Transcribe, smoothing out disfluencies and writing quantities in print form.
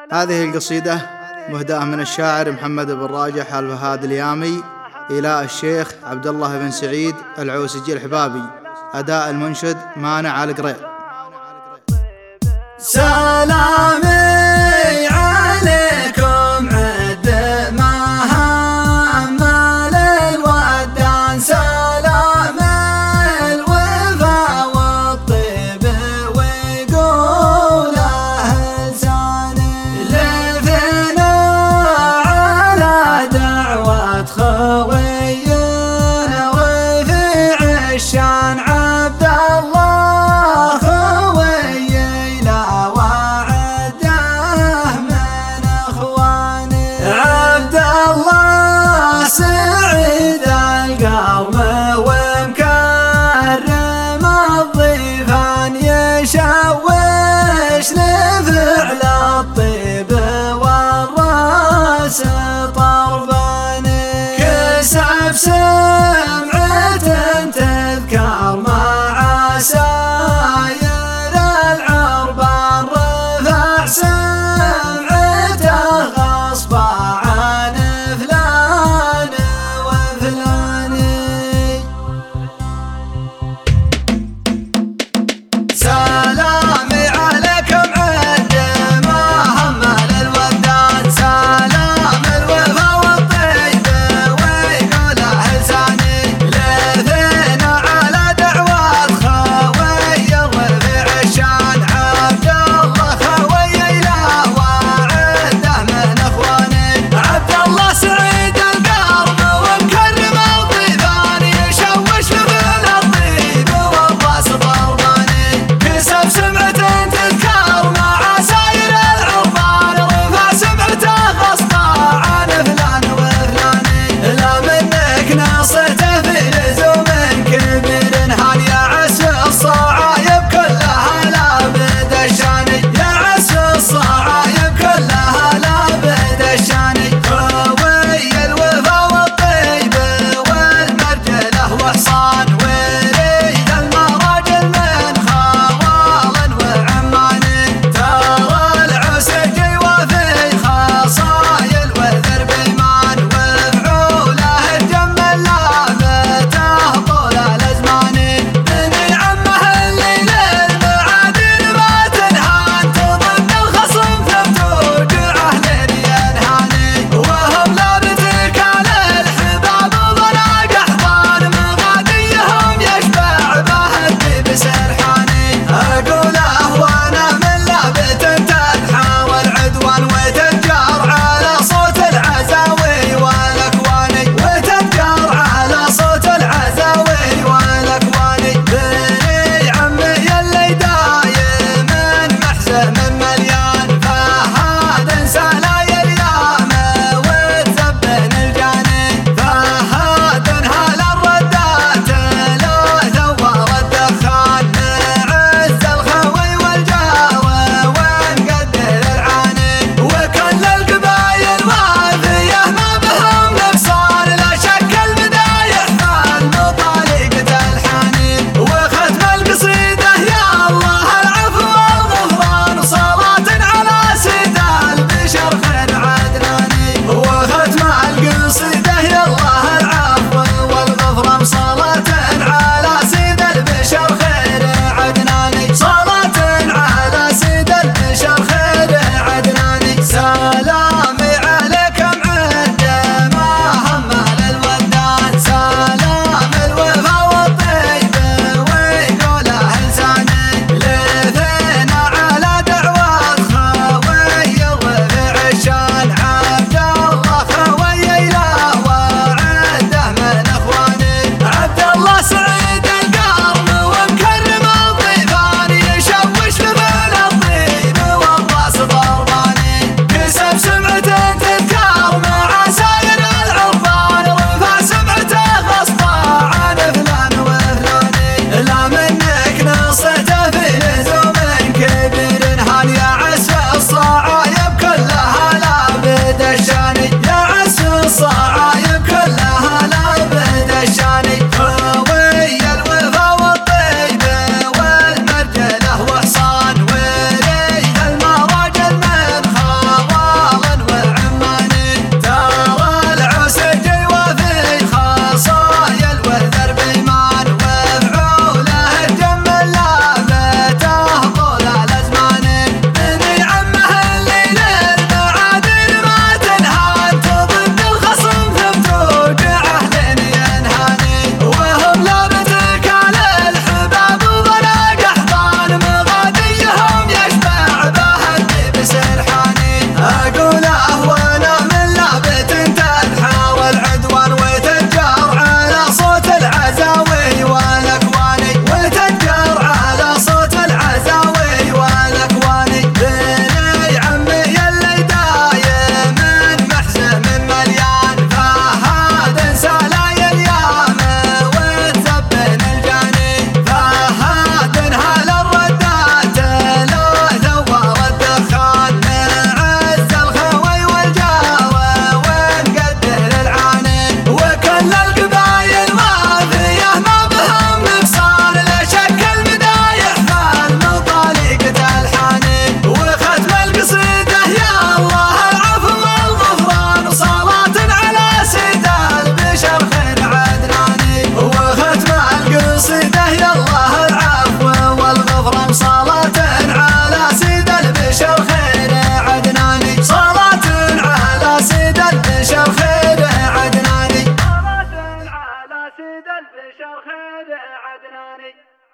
هذه القصيدة مهداة من الشاعر محمد بن راجح الفهاد اليامي إلى الشيخ عبد الله بن سعيد العوسجي الحبابي. أداء المنشد مانع القريع. سلامي عليكم عد مهام للودان، سلام الوفا والطيب ويقوله لساني، لفنا على دعوة خوينا رفيع الشان عبد الله خوينا وعده من اخواني، عبد الله سعيد القوم ومكرم الضيفان، يشوش لفعل الطيب والراس طرفاني، كسب سمعة تذكر مع ساير العربان، رفع سمعته غصب عن فلان وفلاني. سلامي عليكم عد مهام للودان، سلام الوفا والطيب ويقوله لساني، لفنا على دعوة خوي الرفيع الشان عبد الله خوي له وعده من اخواني، عبد الله سعيد القرم ومكرم الضيفان، يشوش لفعل الطيب والراس ضرباني، كسب سمعة تذكر مع ساير العربان، رفع سمعته غصب عن فلان وفلاني، لا منك نصته في لزوم كبير هان، يعس الصعايب كلها لا بد الشاني، يعس الصعايب كلها لا بد الشاني، خوي الوفا والطيب والمرجله وحصان، وريد المراجل من خوال وعماني، ترى العوسجي وفي خصايل وذر بيمان، وفعوله الجمل لابته طول الازماني، بني عمه الليل المعادن ما تنهان، تظن الخصم فتوجعه لين ينهاني، وهم لابتك على الحباب ضناق احضان، مغاديهم يشبع به الديب سرحاني، اقوله وانا من لابت تدحى والعدوان، وتتجار على صوت العزاوي والاكواني، وتتجار على صوت العزاوي والاكواني، بني عمي اللي دايم محزن مليان، فهاد سلايل يامه وتزبن الجاني، فهاد هلا الردات لا ثوار الدخان، نعز الخوي والجاوة ونقدر العاني، وكل القبايل وافية ما بهم نقصان، لا شك المدايح فالمطالق تلحاني، وختم القصيدة يا الله العفو والغفران، عدناني